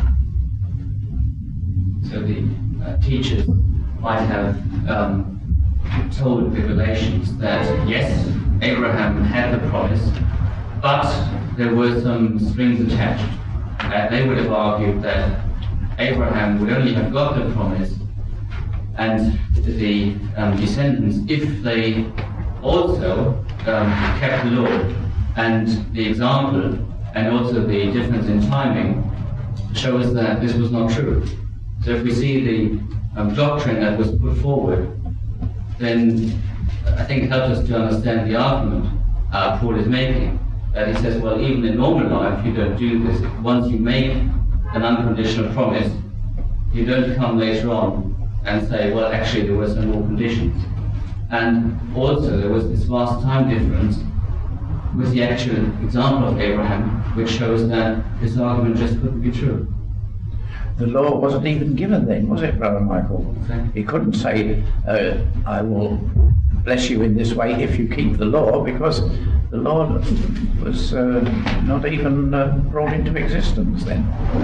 So the uh, teachers might have um, told the Galatians that yes, Abraham had the promise, but there were some strings attached. Uh, they would have argued that Abraham would only have got the promise and the um, descendants if they also um, kept the law. And the example and also the difference in timing shows that this was not true. So if we see the um, doctrine that was put forward, then I think it helps us to understand the argument uh, Paul is making. That he says, well, even in normal life, you don't do this. Once you make an unconditional promise, you don't come later on and say, well, actually, there were some more conditions. And also, there was this vast time difference with the actual example of Abraham, which shows that this argument just couldn't be true. The law wasn't even given then, was it, Brother Michael? He couldn't say, uh, I will bless you in this way if you keep the law, because the law was uh, not even uh, brought into existence then.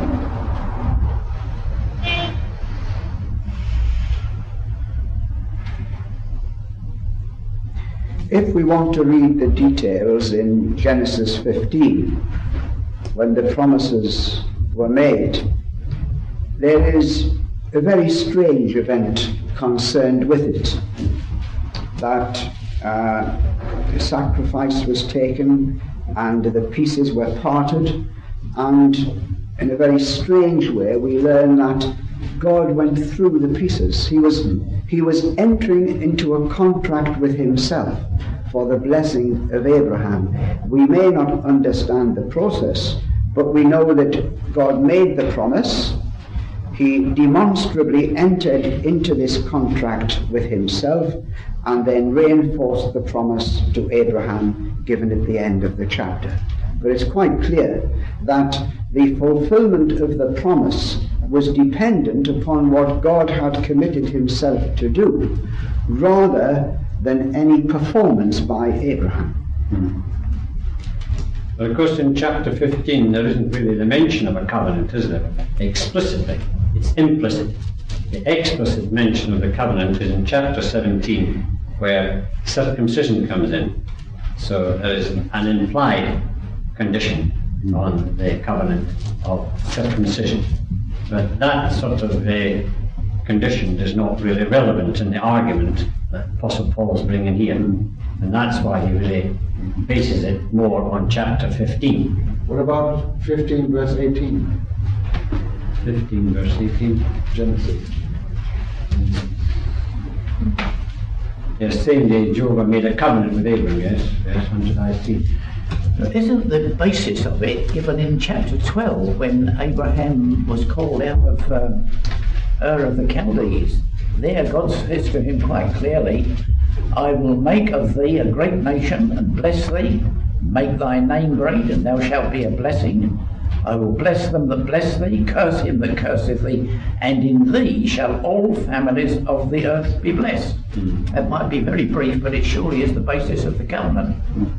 If we want to read the details in Genesis fifteen, when the promises were made, there is a very strange event concerned with it, that uh, the sacrifice was taken and the pieces were parted, and in a very strange way we learn that God went through the pieces. He was, he was entering into a contract with himself for the blessing of Abraham. We may not understand the process, but we know that God made the promise. He demonstrably entered into this contract with himself and then reinforced the promise to Abraham given at the end of the chapter. But it's quite clear that the fulfillment of the promise was dependent upon what God had committed himself to do, rather than any performance by Abraham. Mm-hmm. Well, of course, in chapter fifteen, there isn't really the mention of a covenant, is there? Explicitly. It's implicit. The explicit mention of the covenant is in chapter seventeen, where circumcision comes in. So there is an implied condition on the covenant of circumcision. But that sort of a condition is not really relevant in the argument that Apostle Paul is bringing here. And that's why he really bases it more on chapter fifteen. What about fifteen verse eighteen? fifteen verse eighteen. Genesis. Yes, same day Jehovah made a covenant with Abraham, yes, verse one hundred eighteen. Isn't the basis of it given in chapter twelve when Abraham was called out of um, Ur of the Chaldees? There God says to him quite clearly, I will make of thee a great nation and bless thee, make thy name great, and thou shalt be a blessing. I will bless them that bless thee, curse him that curseth thee, and in thee shall all families of the earth be blessed. Mm. That might be very brief, but it surely is the basis of the covenant. Mm.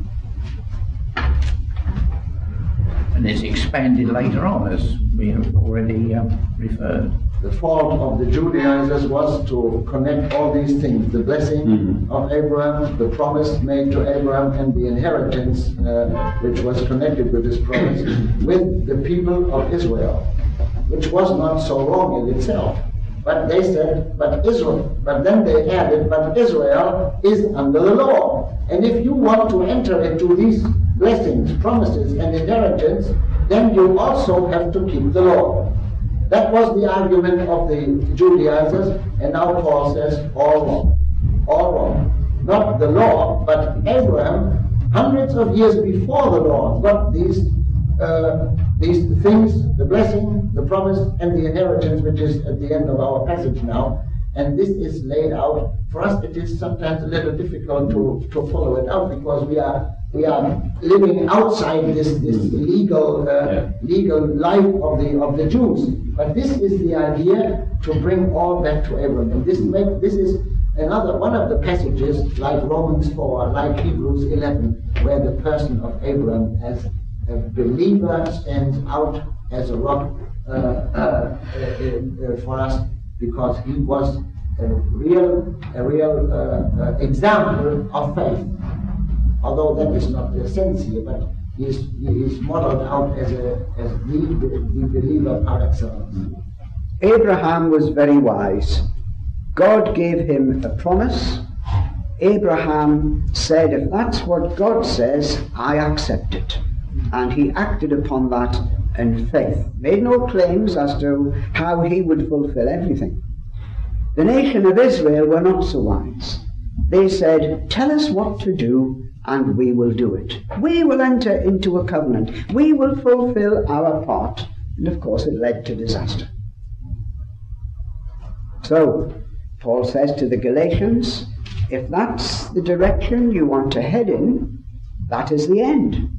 And it's expanded later on, as we have already um, referred. The fault of the Judaizers was to connect all these things, the blessing mm-hmm. of Abraham, the promise made to Abraham, and the inheritance uh, which was connected with this promise, with the people of Israel, which was not so wrong in itself. But they said, but Israel, but then they added, but Israel is under the law. And if you want to enter into these blessings, promises, and inheritance, then you also have to keep the law. That was the argument of the Judaizers, and now Paul says, all wrong. All wrong. Not the law, but Abraham, hundreds of years before the law, got these uh, these things, the blessing, the promise, and the inheritance, which is at the end of our passage now. And this is laid out. For us, it is sometimes a little difficult to, to follow it out, because we are we are living outside this, this legal uh, yeah. legal life of the of the Jews. But this is the idea to bring all back to Abraham. And this make, this is another one of the passages, like Romans four, like Hebrews eleven, where the person of Abraham as a believer stands out as a rock uh, uh, uh, uh, for us, because he was a real, a real uh, uh, example of faith. Although that is not the sense here, but he is, he is modeled out as, a, as the, the believer par excellence. Abraham was very wise. God gave him a promise. Abraham said, if that's what God says, I accept it. And he acted upon that in faith. Made no claims as to how he would fulfill everything. The nation of Israel were not so wise. They said, tell us what to do and we will do it. We will enter into a covenant. We will fulfill our part. And of course it led to disaster. So, Paul says to the Galatians, if that's the direction you want to head in, that is the end.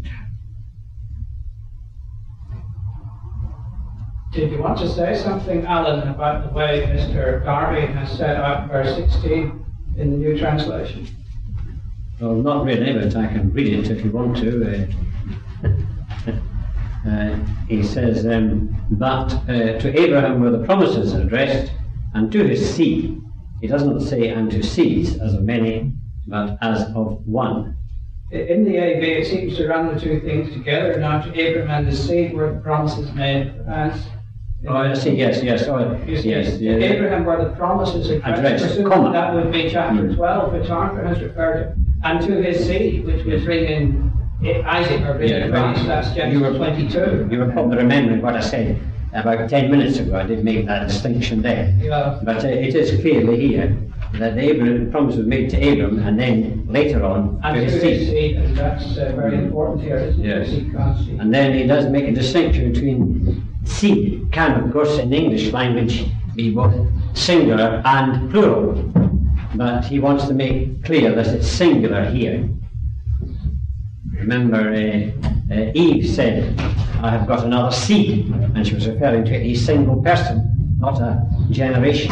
Did you want to say something, Alan, about the way Mister Garvey has set out verse sixteen in the New Translation? Well, not really, but I can read it if you want to. Uh, uh, he says, um, but uh, to Abraham were the promises addressed, and to his seed. He doesn't say, and to seeds, as of many, but as of one. In the A V, it seems to run the two things together. Now, to Abraham and his seed were the promises made. As oh, I see, yes, yes, oh, yes, yes. yes. Abraham were the promises addressed. Addressed. That would be chapter mm. twelve, which Arthur has referred to. And to his seed, which would bring in Isaac, or bring in Christ. That's Genesis twenty-two. You were probably remembering what I said about ten minutes ago. I did make that distinction there. Yeah. But uh, it is clearly here that the Abraham promise was made to Abram, and then later on and to his seed. seed. And that's uh, very important here, isn't yes. it? Yes. And then he does make a distinction between seed. Can, of course, in the English language be both singular and plural. But he wants to make clear that it's singular here. Remember, uh, uh, Eve said, I have got another seed, and she was referring to a single person, not a generation.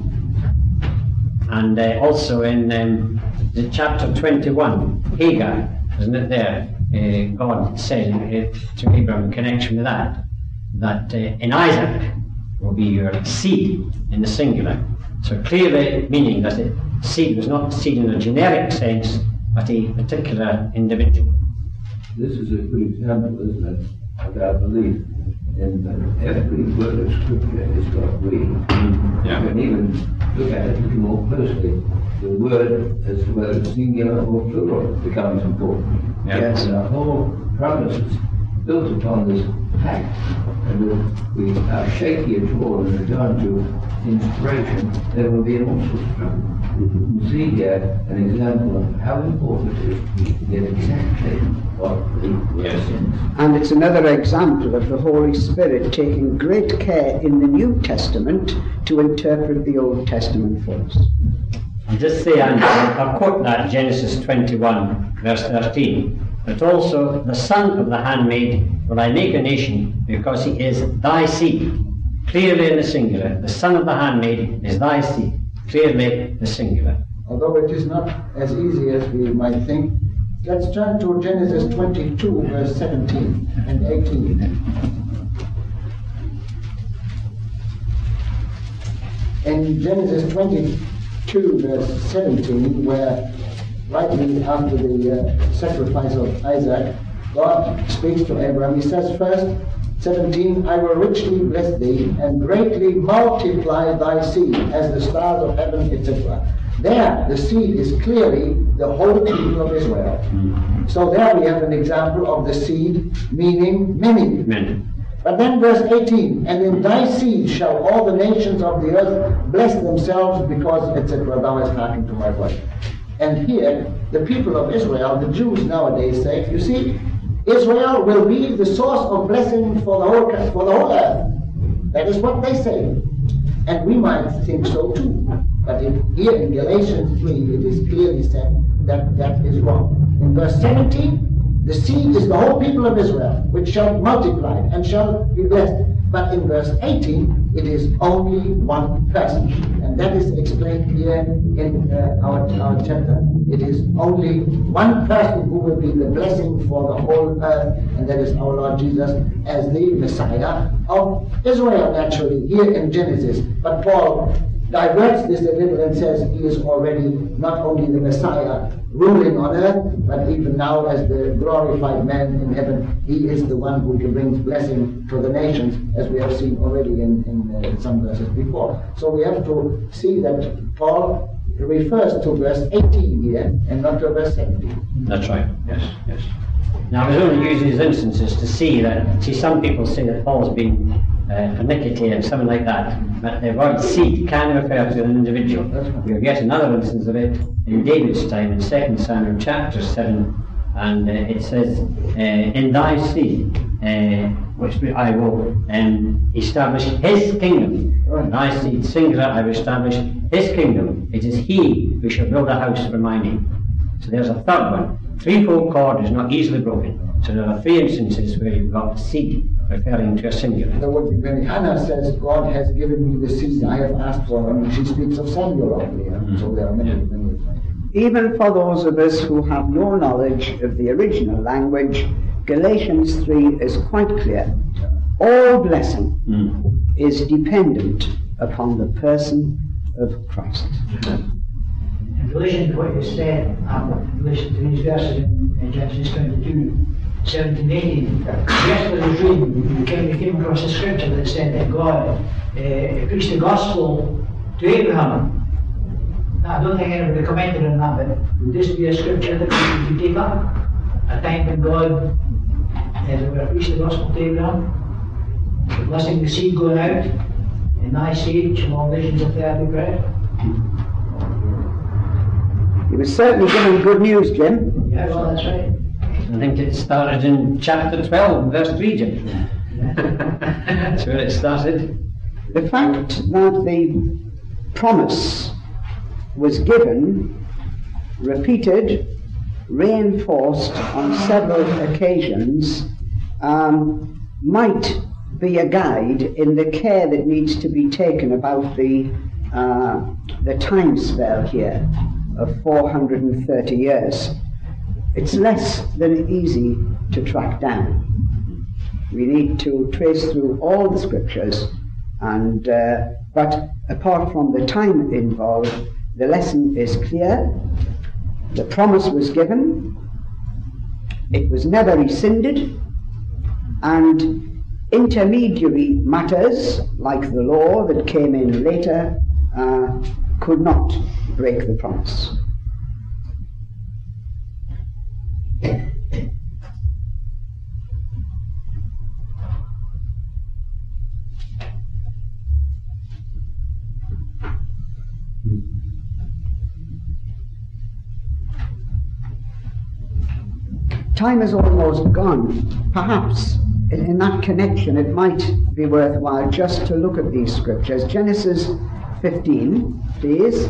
And uh, also in um, the chapter twenty-one, Hagar, isn't it there? Uh, God said uh, to Abraham in connection with that, that uh, in Isaac will be your seed in the singular. So clearly meaning that it, seed was not seed in a generic sense, but a particular individual. This is a good example, isn't it, of our belief in that every word of Scripture is God breathed. Yeah. You can even look at it a little more closely. The word, as to whether it's singular or plural, becomes important. Yeah. Yes. And our whole promise is built upon this fact. And if we are shaky at all in regard to inspiration, there will be all sorts of trouble. You can see here an example of how important it is to get exactly what the word is. And it's another example of the Holy Spirit taking great care in the New Testament to interpret the Old Testament for us. I'll just say, and I'll quote that, Genesis twenty-one, verse thirteen. But also the son of the handmaid will I make a nation, because he is thy seed. Clearly in the singular. The son of the handmaid is thy seed. Clearly the singular. Although it is not as easy as we might think, let's turn to Genesis twenty-two, verse seventeen and eighteen. In Genesis twenty-two, verse seventeen, where rightly after the uh, sacrifice of Isaac, God speaks to Abraham. He says first, seventeen, I will richly bless thee and greatly multiply thy seed as the stars of heaven, et cetera. There, the seed is clearly the whole people of Israel. So there we have an example of the seed meaning many. Many. But then verse eighteen, and in thy seed shall all the nations of the earth bless themselves because, et cetera, thou hast hearkened to my voice. And here, the people of Israel, the Jews nowadays say, you see, Israel will be the source of blessing for the whole for the whole earth. That is what they say. And we might think so too. But in, here in Galatians three, it is clearly said that that is wrong. In verse seventeen, the seed is the whole people of Israel, which shall multiply and shall be blessed. But in verse eighteen, it is only one person. And that is explained here in uh, our, our chapter. It is only one person who will be the blessing for the whole earth, and that is our Lord Jesus as the Messiah of Israel, naturally, here in Genesis. But Paul diverts this a little and says he is already not only the Messiah ruling on earth, but even now as the glorified man in heaven, he is the one who brings blessing to the nations, as we have seen already in, in uh, some verses before. So we have to see that Paul refers to verse eighteen here and not to verse seventeen. That's right, yes, yes. Now, I was only using these instances to see that, see, some people say that Paul's been uh, iniquity and something like that, but the word seed can refer to an individual. We'll get another instance of it in David's time in Second Samuel chapter seven, and uh, it says, uh, in thy seed, uh, which I will um, establish his kingdom. In thy seed, singular, I will establish his kingdom. It is he who shall build a house for my name. So there's a third one. Threefold cord is not easily broken. So there are three instances where you've got seed referring to a singular. There would be many. Hannah says, God has given me the seed I have asked for, and she speaks of Samuel only. Mm-hmm. So there are many, yeah. many. Even for those of us who have no knowledge of the original language, Galatians three is quite clear. All blessing mm. is dependent upon the person of Christ. In relation to what you said, um, in relation to these verses in, in Genesis twenty-two, seventeen, eighteen, yesterday I was reading, we came, we came across a scripture that said that God uh, preached the gospel to Abraham. Now, I don't think anybody commented on that, but would this be a scripture that we could take up? A time when God uh, preached the gospel to Abraham, blessing the seed going out, and thy seed shall all nations of the earth be bread. He was certainly giving good news, Jim. Yeah, well, that's right. I think it started in chapter twelve, verse three, Jim. That's where it started. The fact that the promise was given, repeated, reinforced on several occasions, um, might be a guide in the care that needs to be taken about the, uh, the time spell here of four hundred thirty years. It's less than easy to track down. We need to trace through all the scriptures, and uh, but apart from the time involved, the lesson is clear. The promise was given, it was never rescinded, and intermediary matters like the law that came in later uh, could not break the promise. Time is almost gone. Perhaps in, in that connection it might be worthwhile just to look at these scriptures. Genesis fifteen, please.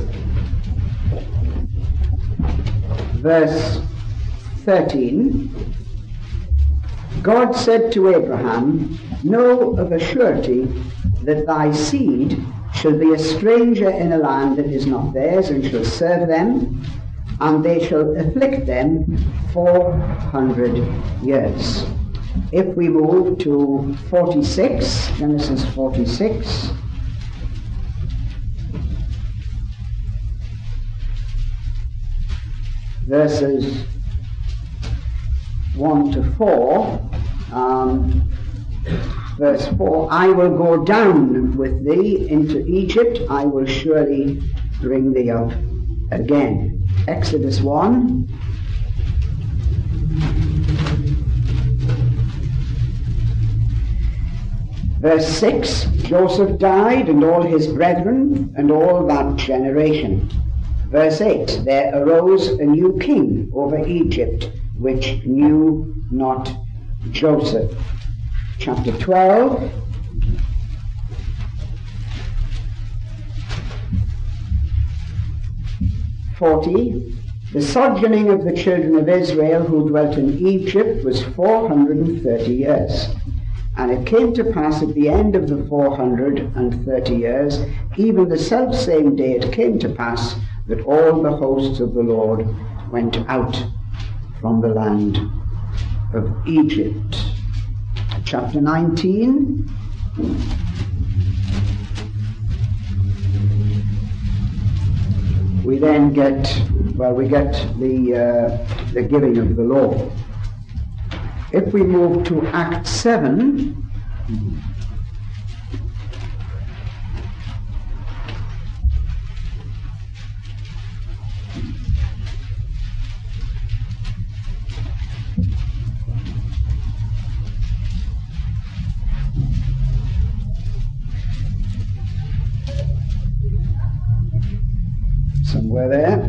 Verse thirteen. God said to Abraham, know of a surety that thy seed shall be a stranger in a land that is not theirs, and shall serve them, and they shall afflict them four hundred years. If we move to forty-six, Genesis forty-six, verses one to four, um, verse four, I will go down with thee into Egypt, I will surely bring thee up again. Exodus one. Verse six, Joseph died, and all his brethren, and all that generation. Verse eight, there arose a new king over Egypt, which knew not Joseph. Chapter twelve. forty, the sojourning of the children of Israel who dwelt in Egypt was four hundred thirty years. And it came to pass at the end of the four hundred thirty years, even the selfsame day it came to pass, that all the hosts of the Lord went out from the land of Egypt. Chapter nineteen. we then get, well, we get the, uh, the giving of the law. If we move to Act seven, somewhere there.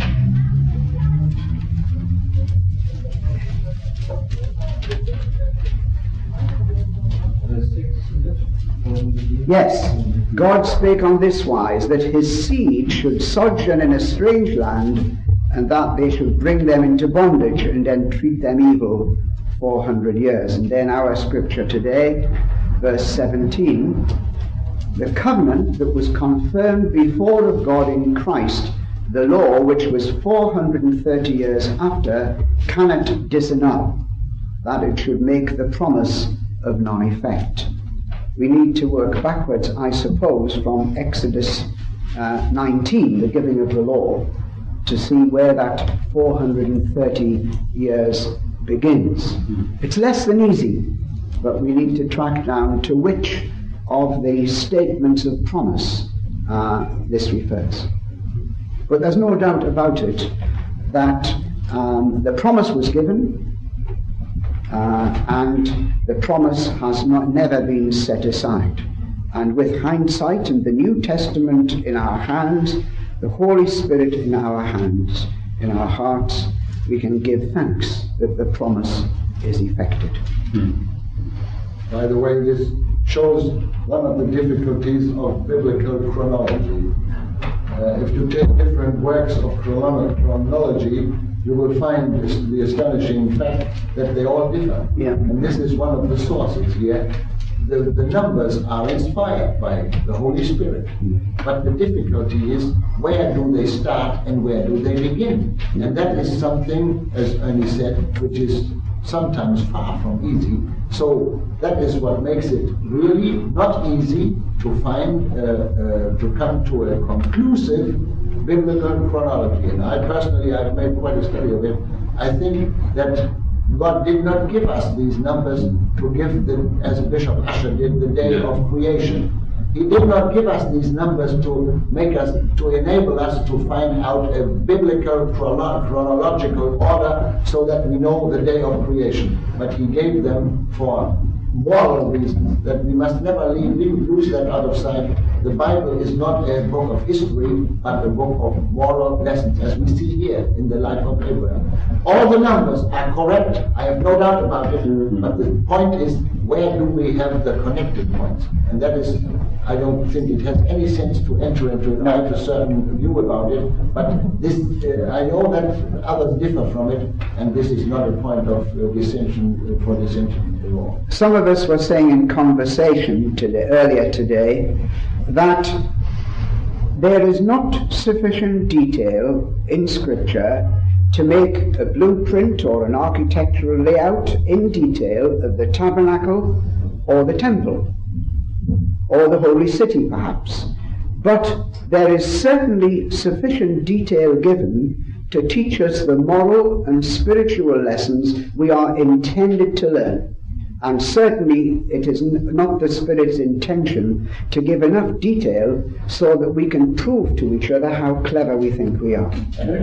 Yes, God spake on this wise, that his seed should sojourn in a strange land, and that they should bring them into bondage, and then treat them evil four hundred years. And then our scripture today, verse seventeen, the covenant that was confirmed before of God in Christ, the law which was four hundred thirty years after, cannot disannul, that it should make the promise of non-effect. We need to work backwards, I suppose, from Exodus uh, nineteen, the giving of the law, to see where that four hundred thirty years begins. It's less than easy, but we need to track down to which of the statements of promise uh, this refers. But there's no doubt about it that um, the promise was given, uh, and the promise has not never been set aside. And with hindsight and the New Testament in our hands, the Holy Spirit in our hands, in our hearts, we can give thanks that the promise is effected. Hmm. By the way, this shows one of the difficulties of biblical chronology. Uh, if you take different works of chrono- chronology, you will find this, the astonishing fact that they all differ. Yeah. And this is one of the sources here. The, the numbers are inspired by the Holy Spirit. But the difficulty is, where do they start and where do they begin? And that is something, as Ernie said, which is sometimes far from easy. So that is what makes it really not easy to find, uh, uh, to come to a conclusive biblical chronology. And I personally, I've made quite a study of it. I think that God did not give us these numbers to give, the, as Bishop Usher did, the day yeah. of creation. He did not give us these numbers to make us, to enable us to find out a biblical chrono- chronological order so that we know the day of creation. But he gave them for moral reasons, that we must never leave, leave, lose that out of sight. The Bible is not a book of history, but a book of moral lessons, as we see here in the life of Abraham. All the numbers are correct, I have no doubt about it, but the point is, where do we have the connected points? And that is, I don't think it has any sense to enter into a certain view about it, but this, uh, I know that others differ from it, and this is not a point of uh, dissension uh, for dissension at all. Some of us were saying in conversation today, earlier today, that there is not sufficient detail in Scripture to make a blueprint or an architectural layout in detail of the tabernacle or the temple or the holy city, perhaps. But there is certainly sufficient detail given to teach us the moral and spiritual lessons we are intended to learn. And certainly it is n- not the Spirit's intention to give enough detail so that we can prove to each other how clever we think we are.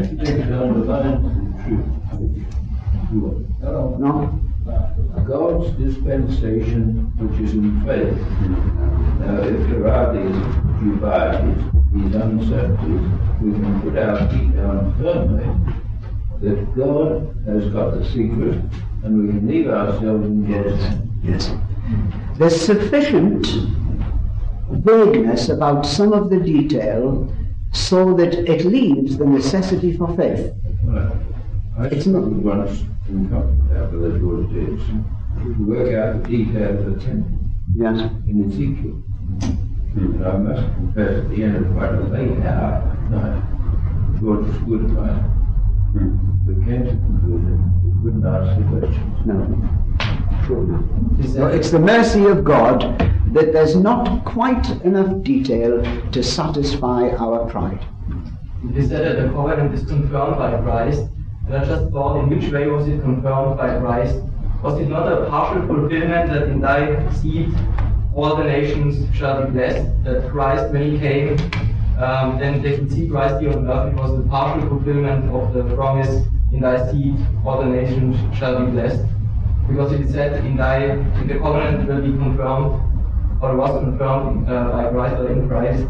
No? God's dispensation, which is in faith. Now, if there are these divides, these uncertainties, we can put our feet down firmly that God has got the secret, and we can leave ourselves in yes. Yes. There's sufficient vagueness about some of the detail so that it leaves the necessity for faith. Right. I it's struggled once in Tabernacle, as what it is, to work out the detail of the temple yes. in Ezekiel. And I must confess, at the end of quite a late hour at night, God was good at night. We came to the conclusion we couldn't answer the questions. No. So it's the mercy of God that there's not quite enough detail to satisfy our pride. it is said that the covenant is confirmed by Christ, and I just thought, in which way was it confirmed by Christ? Was it not a partial fulfillment that in thy seed all the nations shall be blessed? That Christ, when he came, um, then they could see Christ here on earth. It was the partial fulfillment of the promise, in thy seed all the nations shall be blessed. Because it is said, in thy, in the covenant will be confirmed, or was confirmed uh, by Christ or in Christ.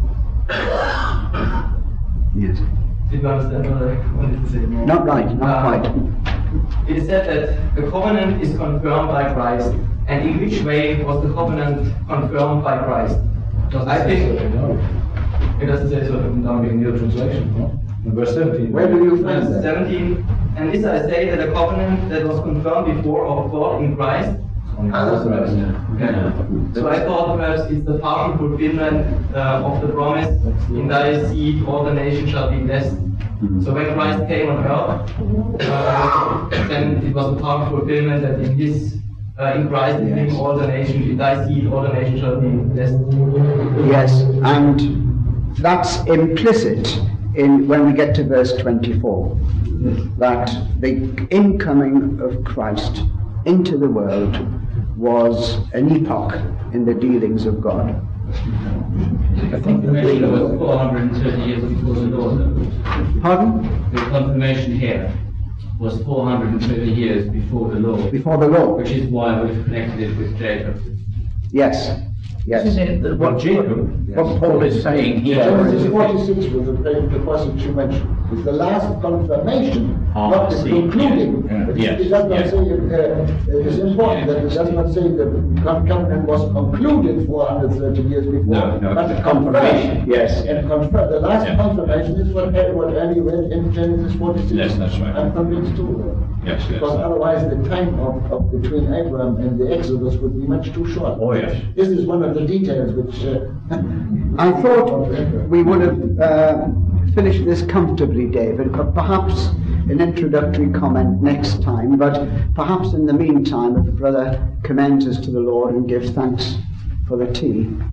Yes. Did you understand what I wanted to say? Not right, not uh, quite. It is said that the covenant is confirmed by Christ. And in which way was the covenant confirmed by Christ? I think it doesn't say so. Now in your translation, no? In verse seventeen. Where do you find Verse that? seventeen. And this I say that the covenant that was confirmed before of God in Christ. Ah, that's right. Okay. So I thought perhaps it's the partial fulfillment uh, of the promise, in thy seed all the nations shall be blessed. So when Christ came on earth, uh, then it was a partial fulfillment that in his, uh, in Christ, in him all the nations, in thy seed all the nations shall be blessed. Yes, and that's implicit in when we get to verse twenty-four, that the incoming of Christ into the world was an epoch in the dealings of God. I think the confirmation was four hundred thirty years before the law. though. Pardon? The confirmation here was four hundred thirty years before the law. Before the law. Which is why we've connected it with Jacob. Yes. Yes. Isn't it that what, Jacob, what Paul is saying here? Genesis forty-six was the, the passage you mentioned. It's the last confirmation, Ah, not the see, concluding. yeah, It, yes, it does not yes. say, uh, it is important that it does not say the con- covenant was concluded four hundred thirty years before, No, no, but it's confirmation. yes. And confirm, the last Yeah. confirmation is what, what Andy read in Genesis forty-six. Yes, that's right. I'm convinced too. Yes, yes. Because otherwise the time of, of between Abraham and the Exodus would be much too short. Oh, yes. This is one of the details which. Uh, I thought we would have uh, finished this comfortably, David, but perhaps an introductory comment next time. But perhaps in the meantime, if Brother commends us to the Lord and gives thanks for the tea.